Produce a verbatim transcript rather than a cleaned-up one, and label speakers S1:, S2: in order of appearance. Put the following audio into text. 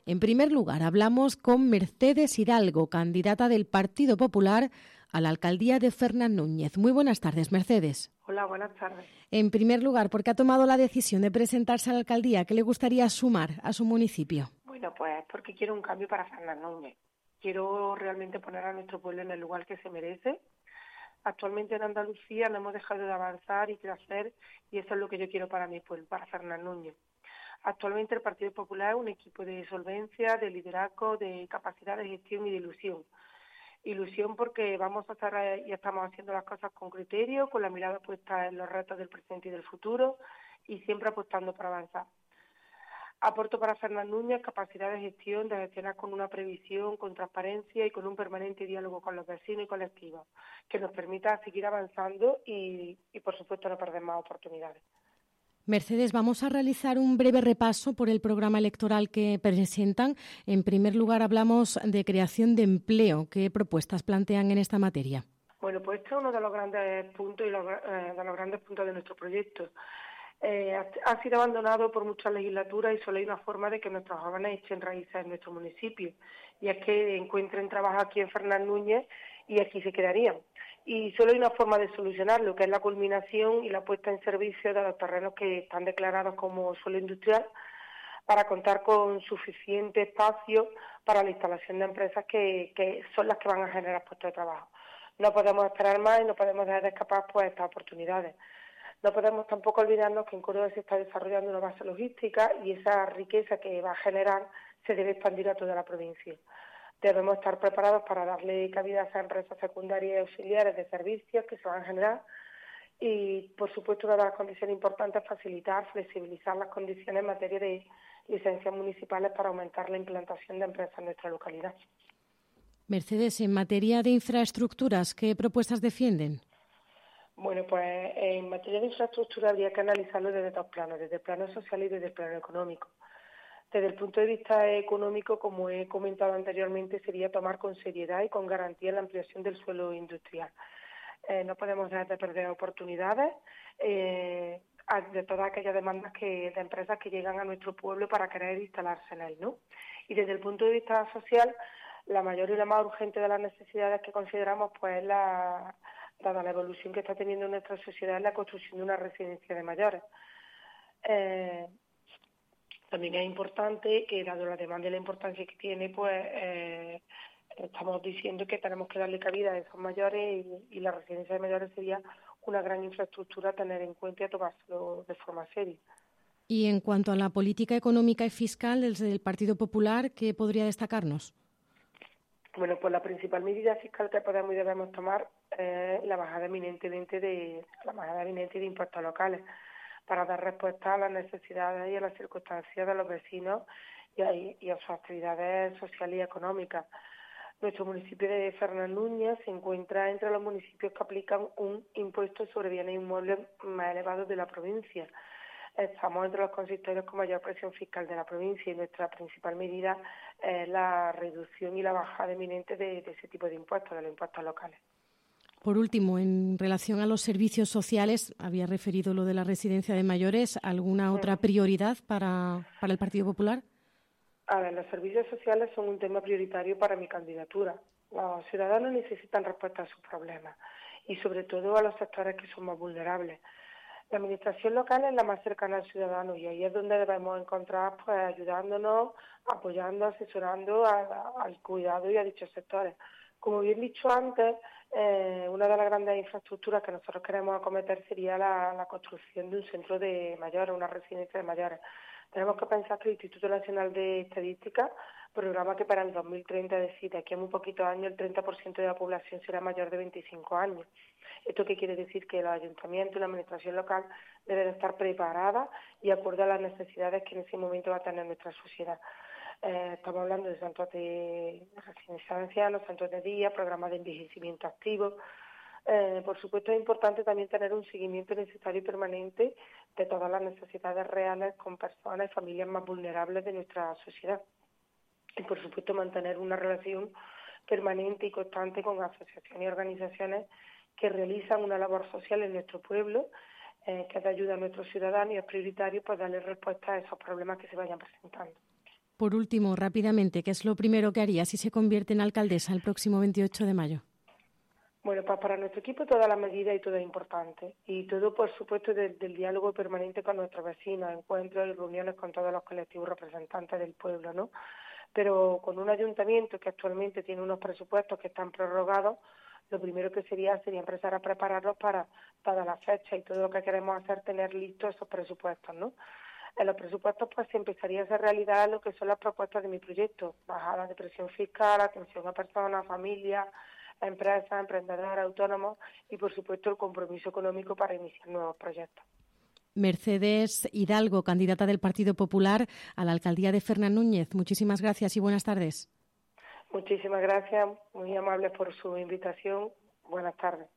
S1: En primer lugar, hablamos con Mercedes Hidalgo, candidata del Partido Popular a la alcaldía de Fernán Núñez. Muy buenas tardes, Mercedes.
S2: Hola, buenas tardes.
S1: En primer lugar, ¿por qué ha tomado la decisión de presentarse a la alcaldía? ¿Qué le gustaría sumar a su municipio?
S2: Bueno, pues porque quiero un cambio para Fernán Núñez. Quiero realmente poner a nuestro pueblo en el lugar que se merece. Actualmente en Andalucía no hemos dejado de avanzar y crecer, y eso es lo que yo quiero para mi pueblo, para Fernán Núñez. Actualmente el Partido Popular es un equipo de solvencia, de liderazgo, de capacidad de gestión y de ilusión. Ilusión porque vamos a estar y estamos haciendo las cosas con criterio, con la mirada puesta en los retos del presente y del futuro y siempre apostando por avanzar. Aporto para Fernán Núñez capacidad de gestión, de gestionar con una previsión, con transparencia y con un permanente diálogo con los vecinos y colectivos, que nos permita seguir avanzando y, y por supuesto, no perder más oportunidades.
S1: Mercedes, vamos a realizar un breve repaso por el programa electoral que presentan. En primer lugar, hablamos de creación de empleo. ¿Qué propuestas plantean en esta materia?
S2: Bueno, pues este es uno de los grandes puntos y los, eh, de los grandes puntos de nuestro proyecto. Eh, ha sido abandonado por muchas legislaturas y solo hay una forma de que nuestros jóvenes echen raíces en nuestro municipio, y es que encuentren trabajo aquí en Fernán Núñez y aquí se quedarían. Y solo hay una forma de solucionarlo, que es la culminación y la puesta en servicio de los terrenos que están declarados como suelo industrial, para contar con suficiente espacio para la instalación de empresas que, que son las que van a generar puestos de trabajo. No podemos esperar más y no podemos dejar de escapar pues estas oportunidades. No podemos tampoco olvidarnos que en Córdoba se está desarrollando una base logística y esa riqueza que va a generar se debe expandir a toda la provincia. Debemos estar preparados para darle cabida a esas empresas secundarias y auxiliares de servicios que se van a generar y, por supuesto, una de las condiciones importantes es facilitar, flexibilizar las condiciones en materia de licencias municipales para aumentar la implantación de empresas en nuestra localidad.
S1: Mercedes, en materia de infraestructuras, ¿qué propuestas defienden?
S2: Bueno, pues en materia de infraestructura habría que analizarlo desde dos planos, desde el plano social y desde el plano económico. Desde el punto de vista económico, como he comentado anteriormente, sería tomar con seriedad y con garantía la ampliación del suelo industrial. Eh, no podemos dejar de perder oportunidades eh, de todas aquellas demandas que, de empresas que llegan a nuestro pueblo para querer instalarse en él, ¿no? Y desde el punto de vista social, la mayor y la más urgente de las necesidades que consideramos pues es la, dada la evolución que está teniendo nuestra sociedad, es la construcción de una residencia de mayores. Eh, también es importante que, dado la demanda y la importancia que tiene, pues eh, estamos diciendo que tenemos que darle cabida a esos mayores y, y la residencia de mayores sería una gran infraestructura a tener en cuenta y a tomárselo de forma seria.
S1: Y en cuanto a la política económica y fiscal desde el Partido Popular, ¿qué podría destacarnos?
S2: Bueno, pues la principal medida fiscal que podemos y debemos tomar es la bajada eminentemente de la bajada eminente de impuestos locales, para dar respuesta a las necesidades y a las circunstancias de los vecinos y a, y a sus actividades sociales y económicas. Nuestro municipio de Fernán Núñez se encuentra entre los municipios que aplican un impuesto sobre bienes inmuebles más elevado de la provincia. Estamos entre los consistorios con mayor presión fiscal de la provincia y nuestra principal medida es la reducción y la bajada eminente de, de ese tipo de impuestos, de los impuestos locales.
S1: Por último, en relación a los servicios sociales, había referido lo de la residencia de mayores, ¿alguna otra prioridad para, para el Partido Popular?
S2: A ver, los servicios sociales son un tema prioritario para mi candidatura. Los ciudadanos necesitan respuesta a sus problemas y sobre todo a los sectores que son más vulnerables. La administración local es la más cercana al ciudadano y ahí es donde debemos encontrar, pues, ayudándonos, apoyando, asesorando a, a, al cuidado y a dichos sectores. Como bien dicho antes, eh, una de las grandes infraestructuras que nosotros queremos acometer sería la, la construcción de un centro de mayores, una residencia de mayores. Tenemos que pensar que el Instituto Nacional de Estadística programa que para el dos mil treinta, es decir, de aquí a muy poquitos años, el treinta por ciento de la población será mayor de veinticinco años. ¿Esto qué quiere decir? Que los ayuntamientos y la administración local deben estar preparadas y acorde a las necesidades que en ese momento va a tener nuestra sociedad. Eh, estamos hablando de centros de residencia de ancianos, centros de día, programas de envejecimiento activo. Eh, por supuesto, es importante también tener un seguimiento necesario y permanente de todas las necesidades reales con personas y familias más vulnerables de nuestra sociedad. Y, por supuesto, mantener una relación permanente y constante con asociaciones y organizaciones que realizan una labor social en nuestro pueblo, eh, que da ayuda a nuestros ciudadanos y es prioritario pues darle respuesta a esos problemas que se vayan presentando.
S1: Por último, rápidamente, ¿qué es lo primero que haría si se convierte en alcaldesa el próximo veintiocho de mayo?
S2: Bueno, pues para nuestro equipo todas las medidas y todo es importante. Y todo, por supuesto, desde el diálogo permanente con nuestros vecinos, encuentros y reuniones con todos los colectivos representantes del pueblo, ¿no? Pero con un ayuntamiento que actualmente tiene unos presupuestos que están prorrogados, lo primero que sería sería empezar a prepararnos para, para la fecha y todo lo que queremos hacer, tener listos esos presupuestos, ¿no? En los presupuestos pues se empezaría a hacer realidad lo que son las propuestas de mi proyecto, bajada de presión fiscal, atención a personas, familias, empresas, emprendedores, autónomos y, por supuesto, el compromiso económico para iniciar nuevos proyectos.
S1: Mercedes Hidalgo, candidata del Partido Popular a la alcaldía de Fernán Núñez. Muchísimas gracias y buenas tardes.
S2: Muchísimas gracias, muy amables por su invitación. Buenas tardes.